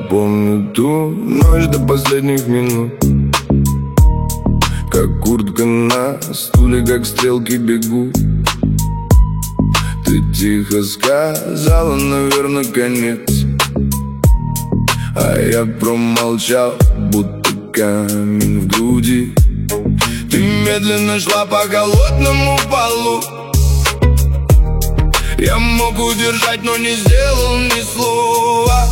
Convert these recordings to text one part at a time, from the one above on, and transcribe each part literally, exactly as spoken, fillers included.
помню ту ночь до последних минут, как куртка на стуле, как стрелки бегут. Ты тихо сказала, наверное, конец, а я промолчал, будто камень в груди. Ты медленно шла по холодному полу. Я мог удержать, но не сделал ни слова.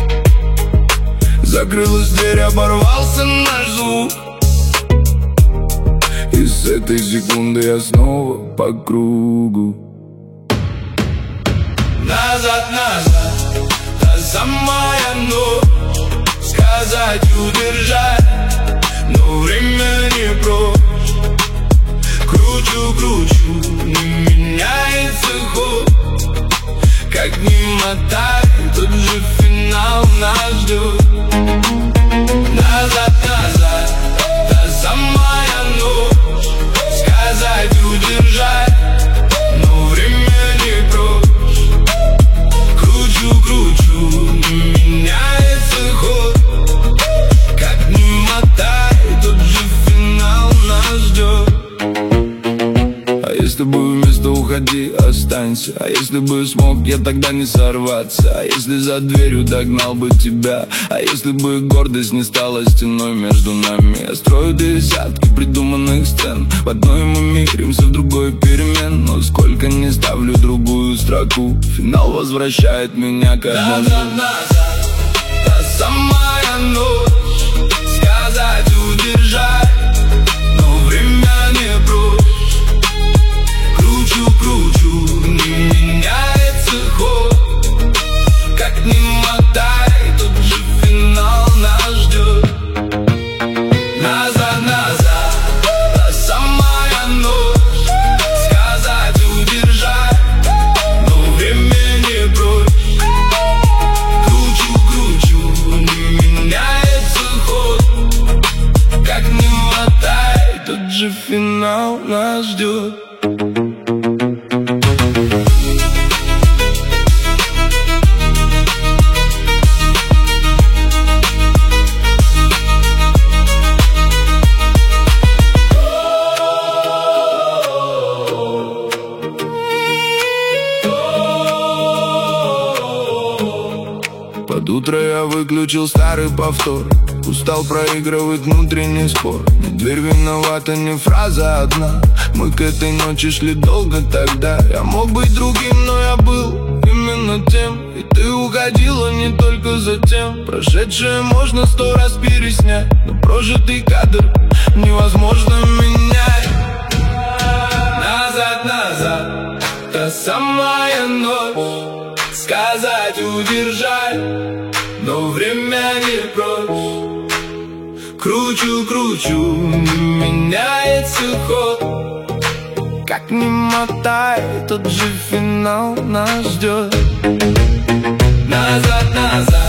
Закрылась дверь, оборвался наш звук. И с этой секунды я снова по кругу. Назад, назад, та самая ночь. Сказать, удержать, но время не прочь. Кручу, кручу, не меняется ход. Как ни мотай, тот же финал нас ждет. Назад, назад, та самая ночь. Сказать, удержать, но время не прочь. Кручу, кручу, не меняется ход. Как ни мотай, тот же финал нас ждет. А если бы вместо уходи, останься. А если бы смог, я тогда не сорваться. А если за дверью догнал бы тебя. А если бы гордость не стала стеной между нами. Я строю десятки придуманных сцен. В одной мы миримся, в другой перемен. Но сколько не ставлю другую строку, финал возвращает меня к одному. Назад, назад, та самая ночь. Сказать, удержать, но время не прочь. Кручу, кручу, не меняется ход. Как ни мотай, тот же финал нас ждет. Назад, назад, та самая ночь. Сказать, удержать, но время не прочь. Кручу, кручу, не меняется ход. Как ни мотай, тот же финал нас ждет. Под утро я выключил старый повтор. Устал проигрывать внутренний спор. Не дверь виновата, не фраза одна. Мы к этой ночи шли долго тогда. Я мог быть другим, но я был именно тем. И ты уходила не только за тем. Прошедшее можно сто раз переснять, но прожитый кадр невозможно менять. Назад, назад, та самая ночь. Сказать, удержать, но время не прочь. Кручу, кручу, не меняется ход. Как ни мотай, тот же финал нас ждет. Назад, назад.